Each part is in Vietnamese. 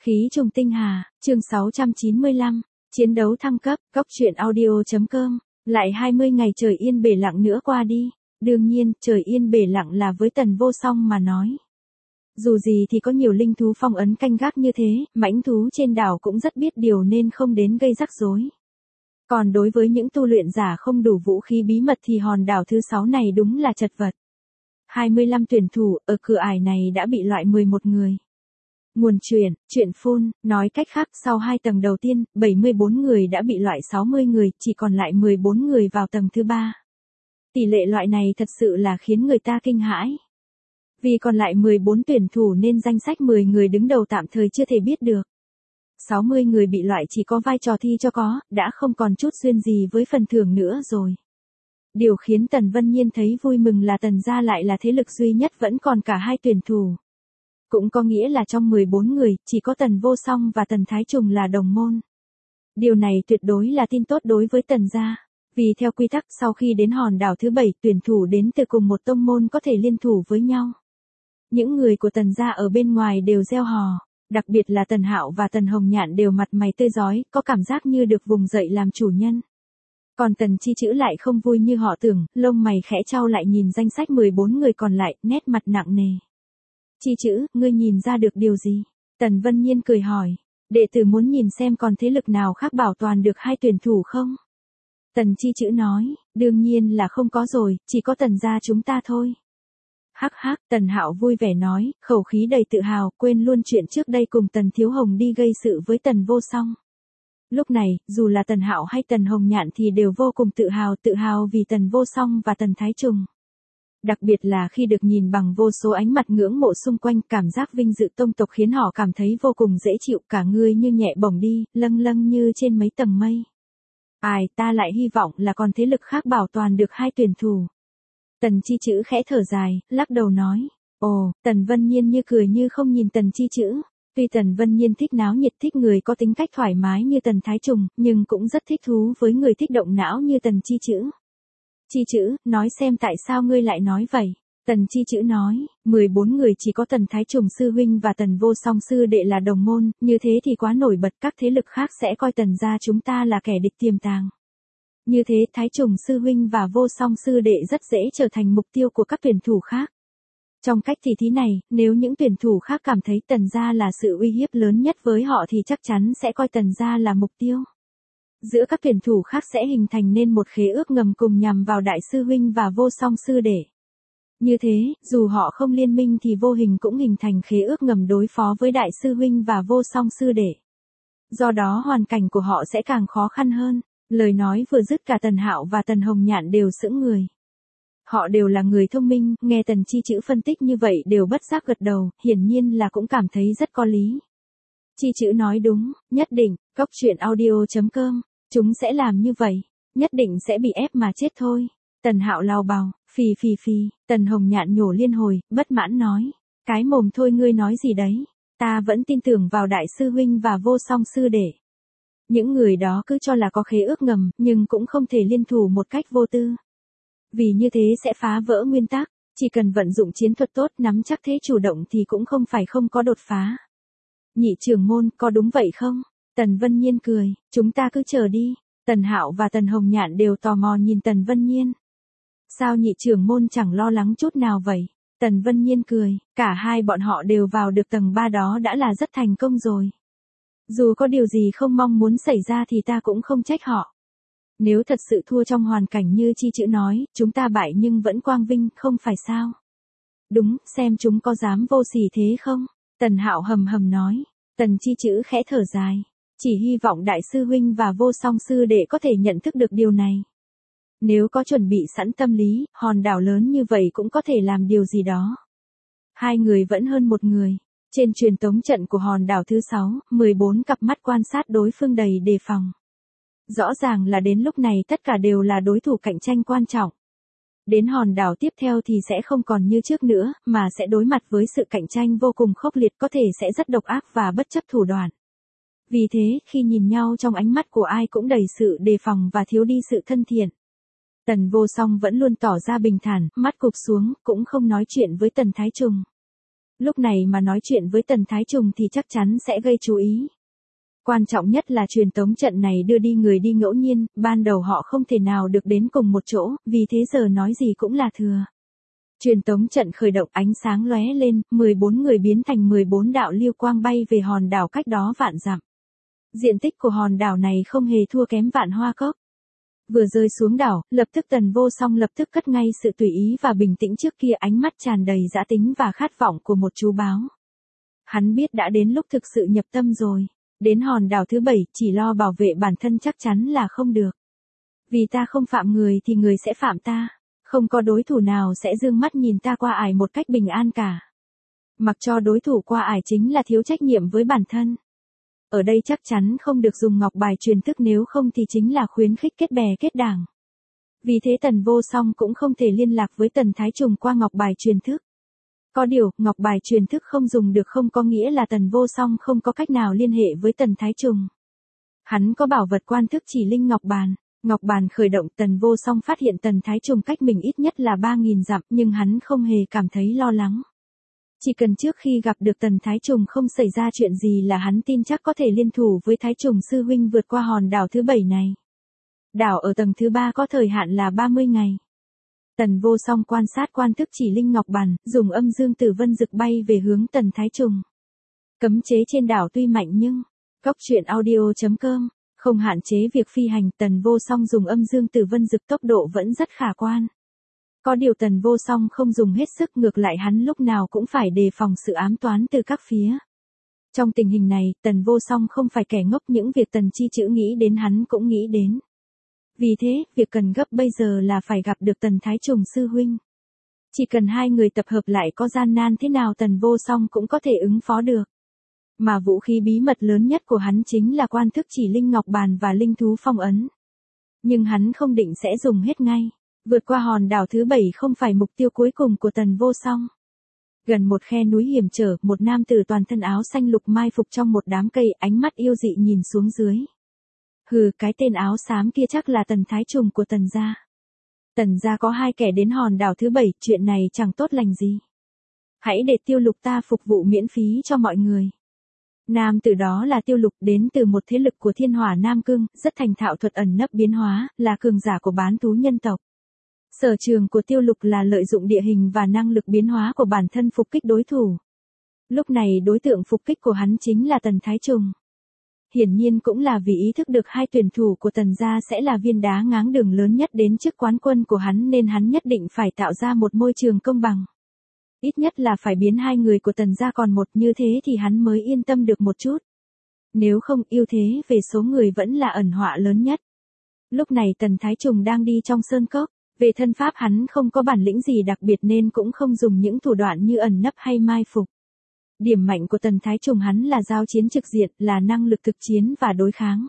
Khí trùng tinh hà, chương 695, chiến đấu thăng cấp, góc truyện audio.com, lại 20 ngày trời yên bể lặng nữa qua đi, đương nhiên, trời yên bể lặng là với Tần Vô Song mà nói. Dù gì thì có nhiều linh thú phong ấn canh gác như thế, mãnh thú trên đảo cũng rất biết điều nên không đến gây rắc rối. Còn đối với những tu luyện giả không đủ vũ khí bí mật thì hòn đảo thứ 6 này đúng là chật vật. 25 tuyển thủ, ở cửa ải này đã bị loại 11 người. Nguồn chuyện phun, nói cách khác sau 2 tầng đầu tiên, 74 người đã bị loại 60 người, chỉ còn lại 14 người vào tầng thứ 3. Tỷ lệ loại này thật sự là khiến người ta kinh hãi. Vì còn lại 14 tuyển thủ nên danh sách 10 người đứng đầu tạm thời chưa thể biết được. 60 người bị loại chỉ có vai trò thi cho có, đã không còn chút duyên gì với phần thưởng nữa rồi. Điều khiến Tần Vân Nhiên thấy vui mừng là Tần gia lại là thế lực duy nhất vẫn còn cả 2 tuyển thủ. Cũng có nghĩa là trong 14 người, chỉ có Tần Vô Song và Tần Thái Trùng là đồng môn. Điều này tuyệt đối là tin tốt đối với Tần gia. Vì theo quy tắc sau khi đến hòn đảo thứ 7, tuyển thủ đến từ cùng một tông môn có thể liên thủ với nhau. Những người của Tần gia ở bên ngoài đều reo hò, đặc biệt là Tần Hạo và Tần Hồng Nhạn đều mặt mày tươi rói, có cảm giác như được vùng dậy làm chủ nhân. Còn Tần Chi Chữ lại không vui như họ tưởng, lông mày khẽ chau lại nhìn danh sách 14 người còn lại, nét mặt nặng nề. Chi Chữ, ngươi nhìn ra được điều gì? Tần Vân Nhiên cười hỏi, đệ tử muốn nhìn xem còn thế lực nào khác bảo toàn được 2 tuyển thủ không? Tần Chi Chữ nói, đương nhiên là không có rồi, chỉ có Tần gia chúng ta thôi. Hắc hắc, Tần Hạo vui vẻ nói, khẩu khí đầy tự hào, quên luôn chuyện trước đây cùng Tần Thiếu Hồng đi gây sự với Tần Vô Song. Lúc này, dù là Tần Hạo hay Tần Hồng Nhạn thì đều vô cùng tự hào vì Tần Vô Song và Tần Thái Trùng. Đặc biệt là khi được nhìn bằng vô số ánh mặt ngưỡng mộ xung quanh, cảm giác vinh dự tông tộc khiến họ cảm thấy vô cùng dễ chịu, cả người như nhẹ bổng đi, lâng lâng như trên mấy tầng mây. Ai, ta lại hy vọng là còn thế lực khác bảo toàn được 2 tuyển thủ. Tần Chi Chữ khẽ thở dài, lắc đầu nói. Ồ, Tần Vân Nhiên như cười như không nhìn Tần Chi Chữ. Tuy Tần Vân Nhiên thích náo nhiệt, thích người có tính cách thoải mái như Tần Thái Trùng, nhưng cũng rất thích thú với người thích động não như Tần Chi Chữ. Chi Chữ, nói xem tại sao ngươi lại nói vậy? Tần Chi Chữ nói, 14 người chỉ có Tần Thái Trùng sư huynh và Tần Vô Song sư đệ là đồng môn, như thế thì quá nổi bật, các thế lực khác sẽ coi Tần gia chúng ta là kẻ địch tiềm tàng. Như thế Thái Trùng sư huynh và Vô Song sư đệ rất dễ trở thành mục tiêu của các tuyển thủ khác. Trong cách tỷ thí này, nếu những tuyển thủ khác cảm thấy Tần gia là sự uy hiếp lớn nhất với họ thì chắc chắn sẽ coi Tần gia là mục tiêu. Giữa các tuyển thủ khác sẽ hình thành nên một khế ước ngầm cùng nhằm vào Đại sư huynh và Vô Song sư đệ. Như thế, dù họ không liên minh thì vô hình cũng hình thành khế ước ngầm đối phó với Đại sư huynh và Vô Song sư đệ. Do đó hoàn cảnh của họ sẽ càng khó khăn hơn. Lời nói vừa dứt cả Tần Hạo và Tần Hồng Nhạn đều sững người. Họ đều là người thông minh, nghe Tần Chi Chữ phân tích như vậy đều bất giác gật đầu, hiển nhiên là cũng cảm thấy rất có lý. Chi Chữ nói đúng, nhất định, góc truyện audio.com, chúng sẽ làm như vậy, nhất định sẽ bị ép mà chết thôi. Tần Hạo lao bào, phì, Tần Hồng Nhạn nhổ liên hồi, bất mãn nói, cái mồm thôi ngươi nói gì đấy, ta vẫn tin tưởng vào Đại sư huynh và Vô Song sư đệ. Những người đó cứ cho là có khế ước ngầm, nhưng cũng không thể liên thủ một cách vô tư. Vì như thế sẽ phá vỡ nguyên tắc, chỉ cần vận dụng chiến thuật tốt, nắm chắc thế chủ động thì cũng không phải không có đột phá. Nhị trưởng môn, có đúng vậy không? Tần Vân Nhiên cười, chúng ta cứ chờ đi. Tần Hạo và Tần Hồng Nhạn đều tò mò nhìn Tần Vân Nhiên. Sao nhị trưởng môn chẳng lo lắng chút nào vậy? Tần Vân Nhiên cười, cả hai bọn họ đều vào được tầng 3 đó đã là rất thành công rồi. Dù có điều gì không mong muốn xảy ra thì ta cũng không trách họ. Nếu thật sự thua trong hoàn cảnh như Chi Chữ nói, chúng ta bại nhưng vẫn quang vinh, không phải sao? Đúng, xem chúng có dám vô sỉ thế không? Tần Hạo hầm nói. Tần Chi Chữ khẽ thở dài. Chỉ hy vọng Đại sư huynh và Vô Song sư đệ có thể nhận thức được điều này. Nếu có chuẩn bị sẵn tâm lý, hòn đảo lớn như vậy cũng có thể làm điều gì đó. 2 người vẫn hơn 1 người. Trên truyền tống trận của hòn đảo thứ 6, 14 cặp mắt quan sát đối phương đầy đề phòng. Rõ ràng là đến lúc này tất cả đều là đối thủ cạnh tranh quan trọng. Đến hòn đảo tiếp theo thì sẽ không còn như trước nữa, mà sẽ đối mặt với sự cạnh tranh vô cùng khốc liệt, có thể sẽ rất độc ác và bất chấp thủ đoạn. Vì thế, khi nhìn nhau trong ánh mắt của ai cũng đầy sự đề phòng và thiếu đi sự thân thiện. Tần Vô Song vẫn luôn tỏ ra bình thản, mắt cụp xuống, cũng không nói chuyện với Tần Thái Trùng. Lúc này mà nói chuyện với Tần Thái Trùng thì chắc chắn sẽ gây chú ý. Quan trọng nhất là truyền tống trận này đưa đi người đi ngẫu nhiên, ban đầu họ không thể nào được đến cùng một chỗ, vì thế giờ nói gì cũng là thừa. Truyền tống trận khởi động, ánh sáng lóe lên, 14 người biến thành 14 đạo lưu quang bay về hòn đảo cách đó vạn dặm. Diện tích của hòn đảo này không hề thua kém Vạn Hoa Cốc. Vừa rơi xuống đảo, lập tức Tần Vô Song lập tức cất ngay sự tùy ý và bình tĩnh trước kia, ánh mắt tràn đầy dã tính và khát vọng của một chú báo. Hắn biết đã đến lúc thực sự nhập tâm rồi. Đến hòn đảo thứ 7, chỉ lo bảo vệ bản thân chắc chắn là không được. Vì ta không phạm người thì người sẽ phạm ta. Không có đối thủ nào sẽ dương mắt nhìn ta qua ải một cách bình an cả. Mặc cho đối thủ qua ải chính là thiếu trách nhiệm với bản thân. Ở đây chắc chắn không được dùng ngọc bài truyền thức, nếu không thì chính là khuyến khích kết bè kết đảng. Vì thế Tần Vô Song cũng không thể liên lạc với Tần Thái Trùng qua ngọc bài truyền thức. Có điều, ngọc bài truyền thức không dùng được không có nghĩa là Tần Vô Song không có cách nào liên hệ với Tần Thái Trùng. Hắn có bảo vật quan thức chỉ linh ngọc bàn. Ngọc bàn khởi động, Tần Vô Song phát hiện Tần Thái Trùng cách mình ít nhất là 3.000 dặm, nhưng hắn không hề cảm thấy lo lắng. Chỉ cần trước khi gặp được Tần Thái Trùng không xảy ra chuyện gì là hắn tin chắc có thể liên thủ với Thái Trùng sư huynh vượt qua hòn đảo thứ 7 này. Đảo ở tầng thứ 3 có thời hạn là 30 ngày. Tần Vô Song quan sát quan thức chỉ linh ngọc bàn, dùng âm dương tử vân dực bay về hướng Tần Thái Trùng. Cấm chế trên đảo tuy mạnh nhưng, goctruyện.audio.com, không hạn chế việc phi hành. Tần Vô Song dùng âm dương tử vân dực tốc độ vẫn rất khả quan. Có điều Tần Vô Song không dùng hết sức, ngược lại hắn lúc nào cũng phải đề phòng sự ám toán từ các phía. Trong tình hình này, Tần Vô Song không phải kẻ ngốc, những việc Tần Chi Chữ nghĩ đến hắn cũng nghĩ đến. Vì thế, việc cần gấp bây giờ là phải gặp được Tần Thái Trùng sư huynh. Chỉ cần hai người tập hợp lại có gian nan thế nào Tần Vô Song cũng có thể ứng phó được. Mà vũ khí bí mật lớn nhất của hắn chính là quan thức chỉ linh ngọc bàn và linh thú phong ấn. Nhưng hắn không định sẽ dùng hết ngay. Vượt qua hòn đảo thứ 7 không phải mục tiêu cuối cùng của Tần Vô Song. Gần một khe núi hiểm trở, một nam tử toàn thân áo xanh lục mai phục trong một đám cây, ánh mắt yêu dị nhìn xuống dưới. Hừ, cái tên áo xám kia chắc là Tần Thái Trùng của Tần gia. Tần gia có hai kẻ đến hòn đảo thứ 7, chuyện này chẳng tốt lành gì. Hãy để Tiêu Lục ta phục vụ miễn phí cho mọi người. Nam tử đó là Tiêu Lục, đến từ một thế lực của Thiên Hỏa Nam Cương, rất thành thạo thuật ẩn nấp biến hóa, là cường giả của bán thú nhân tộc. Sở trường của Tiêu Lục là lợi dụng địa hình và năng lực biến hóa của bản thân phục kích đối thủ. Lúc này đối tượng phục kích của hắn chính là Tần Thái Trùng. Hiển nhiên cũng là vì ý thức được hai tuyển thủ của Tần gia sẽ là viên đá ngáng đường lớn nhất đến chức quán quân của hắn, nên hắn nhất định phải tạo ra một môi trường công bằng. Ít nhất là phải biến hai người của Tần gia còn một, như thế thì hắn mới yên tâm được một chút. Nếu không, ưu thế về số người vẫn là ẩn họa lớn nhất. Lúc này Tần Thái Trùng đang đi trong sơn cốc. Về thân pháp hắn không có bản lĩnh gì đặc biệt nên cũng không dùng những thủ đoạn như ẩn nấp hay mai phục. Điểm mạnh của Tần Thái Trùng hắn là giao chiến trực diện, là năng lực thực chiến và đối kháng.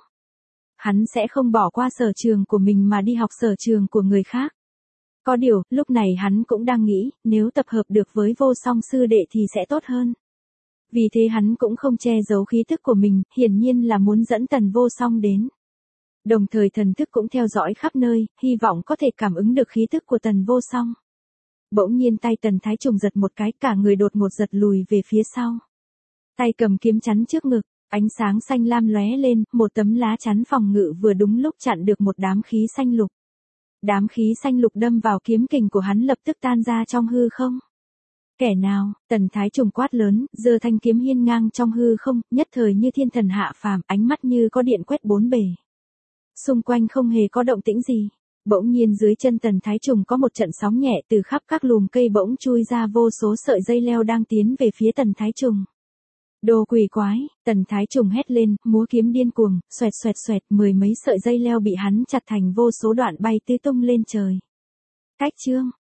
Hắn sẽ không bỏ qua sở trường của mình mà đi học sở trường của người khác. Có điều, lúc này hắn cũng đang nghĩ, nếu tập hợp được với Vô Song sư đệ thì sẽ tốt hơn. Vì thế hắn cũng không che giấu khí thức của mình, hiển nhiên là muốn dẫn Tần Vô Song đến. Đồng thời thần thức cũng theo dõi khắp nơi, hy vọng có thể cảm ứng được khí thức của Tần Vô Song. Bỗng nhiên tay Tần Thái Trùng giật một cái, cả người đột ngột giật lùi về phía sau. Tay cầm kiếm chắn trước ngực, ánh sáng xanh lam lóe lên, một tấm lá chắn phòng ngự vừa đúng lúc chặn được một đám khí xanh lục. Đám khí xanh lục đâm vào kiếm kình của hắn lập tức tan ra trong hư không. Kẻ nào? Tần Thái Trùng quát lớn, giơ thanh kiếm hiên ngang trong hư không, nhất thời như thiên thần hạ phàm, ánh mắt như có điện quét bốn bề. Xung quanh không hề có động tĩnh gì. Bỗng nhiên dưới chân Tần Thái Trùng có một trận sóng nhẹ, từ khắp các lùm cây bỗng chui ra vô số sợi dây leo đang tiến về phía Tần Thái Trùng. Đồ quỷ quái, Tần Thái Trùng hét lên, múa kiếm điên cuồng, xoẹt xoẹt xoẹt, mười mấy sợi dây leo bị hắn chặt thành vô số đoạn bay tứ tung lên trời. Cách chương